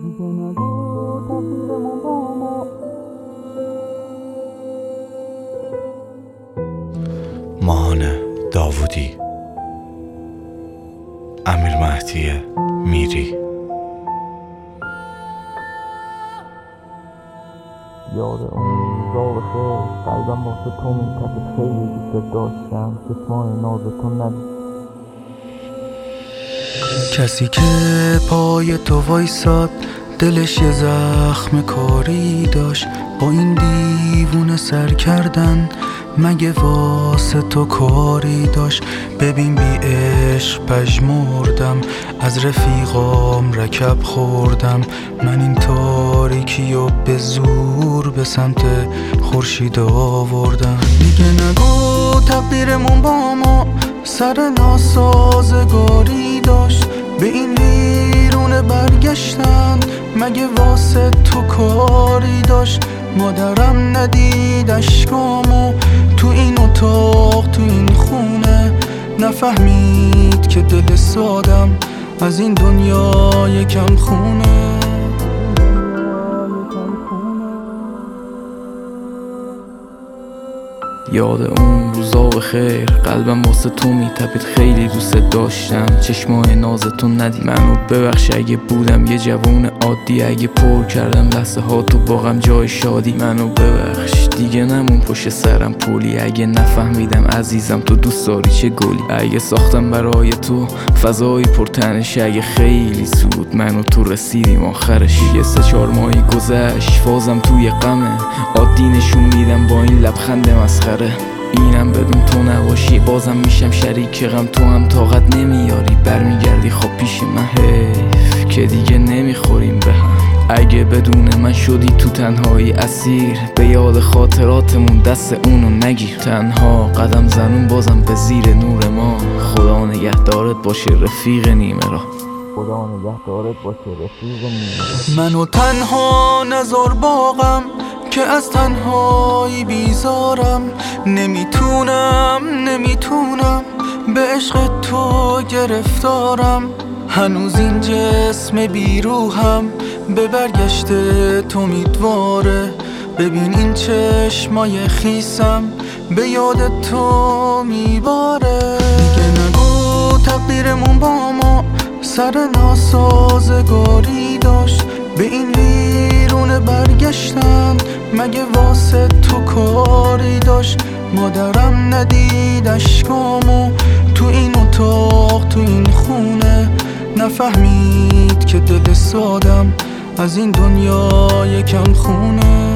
ماهان داوودی، امیر مهدی میری. یاد اون روزا بخیر، قلبم واسه تو میتپه، خیلی دوست داشتم، چشمان نازتون ندید. کسی که پای تو وایساد دلش یه زخم کاری داشت، با این دیوونه سر کردن مگه واسه تو کاری داشت؟ ببین بی عشق پژمردم، از رفیقام رکب خوردم، من این تاریکیو به زور به سمت خورشید آوردم. دیگه نگو تقدیرمون با ما سر ناسازگاری داشت، به این ویرونه برگشتن مگه واسه تو کاری داشت؟ مادرم ندید اشکامو تو این اتاق تو این خونه، نفهمید که دل سادم از این دنیا یکم خونه. یاد اون روزا بخیر، قلبم واسه تو میتپید، خیلی دوست داشتم، چشمای نازتون ندید. منو ببخش اگه بودم یه جوون عادی، اگه پر کردم لحظه ها تو باغم جای شادی. منو ببخش دیگه نمون پشت سرم پولی، اگه نفهمیدم عزیزم تو دوست داری چه گلی. اگه ساختم برای تو فضایی پرتنش، اگه خیلی زود منو تو رسیدیم آخرش. یه 3-4 ماهی گذشت فازم توی غمه، عادی نشون میدم با این لبخند مسخره. اینم بدون تو نباشی بازم میشم شریک غم، تو هم طاقت نمیاری برمیگردی خب پیش من. حیف که دیگه نمیخوریم به هم، اگه بدون من شدی تو تنهایی اسیر، به یاد خاطراتمون دست اونو نگیر. تنها قدم زنون بازم به زیر نور ما، خدا نگهدارت باشه رفیق نیمه راه. خدا نگهدارت باشه رفیق نیمه راه. منو تنها نذار باغم که از تنهایی بیزارم، نمیتونم به عشق تو گرفتارم، هنوز این جسم بیروحم به برگشت تو امیدواره. ببین این چشمای خیسم به یاد تو میباره. دیگه نگو تقدیرمون با ما سر ناسازگاری داشت، به این ویرونه برگشتن مگه واسه تو کاری داشت؟ مادرم ندید اشکامو تو این اتاق تو این خونه، نفهمید که دل سادم از این دنیا یکم خونه.